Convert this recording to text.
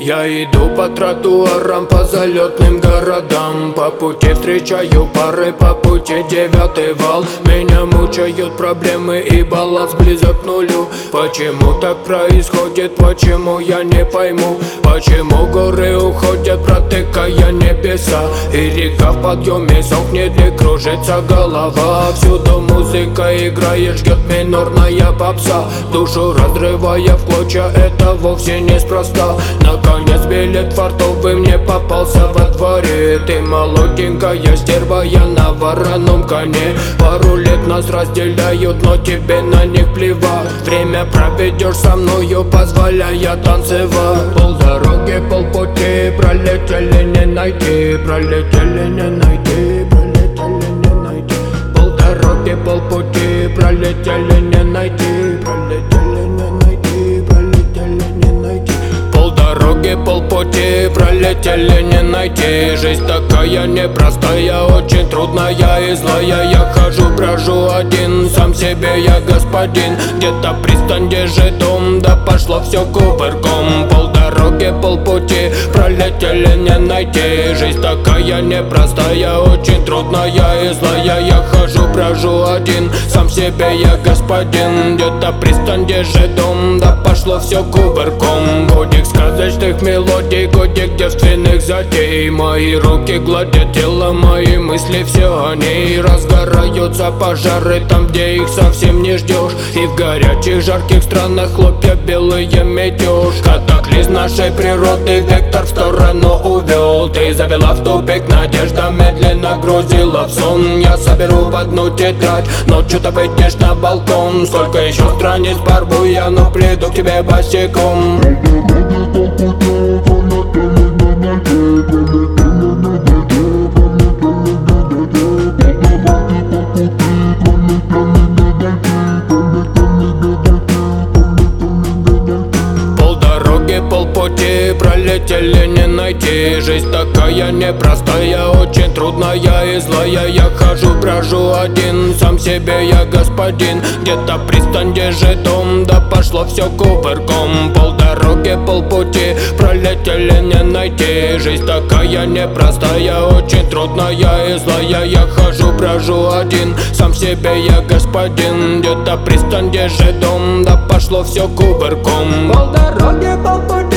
Я иду по тротуарам, по залетным городам. По пути встречаю пары, по пути 9-й вал. Меня мучают проблемы и баланс близок к нулю. Почему так происходит, почему я не пойму? Почему горы уходят, протыкая небеса? И река в подъеме сохнет и кружится голова. Всюду музыка играет, ждет минорная попса. Душу разрывая в клочья, это вовсе неспроста. Наконец билет фартовый мне попался во дворе. Ты молоденькая стерва, я на вороном коне. Пару лет нас разделяют, но тебе на них плевать. Время проведешь со мною, позволяя танцевать. Полдороги, полпути пролетели, не найти. Пролетели, не найти, пролетели, не найти. Полдороги, полпути пролетели, не найти. Пролетели, не найти, пролетели, не найти. Полдороги, полпути пролетели, не найти. Жизнь такая непростая, очень трудная и злая. Я хожу, брожу один, сам себе я господин. Где-то пристань, держит дом, да пошло все кувырком. Полдороги, полпути пролетели, не найти. Жизнь такая непростая, очень трудная и злая. Я хожу, брожу один, сам себе я господин. Где-то пристань, держит дом, да пошло все кувырком. Годик сказочных мелодий, годик девственных затей. Мои руки гладят тело, мои мысли все о ней. Разгораются пожары там, где их совсем не ждешь. И в горячих жарких странах хлопья белые метешь. Катаклизм нашей природы вектор в сторону увел. Ты завела в тупик, надежда медленно грузила в сон. Я соберу в одну тетрадь, ночью ты выйдешь на балкон. Сколько еще страниц порву я, но приду к тебе босиком. Полпути пролетели, не найти. Жизнь такая непростая, очень трудная и злая. Я хожу, брожу один, сам себе я господин. Где-то пристань, держит дом, да пошло все кувырком. Полдороги, полпути пролетели, не найти. Жизнь такая непростая, очень трудная и злая. Я хожу, брожу один, сам себе я господин. Где-то пристань, держит дом, да пошло все кувырком. Полдороги, полпути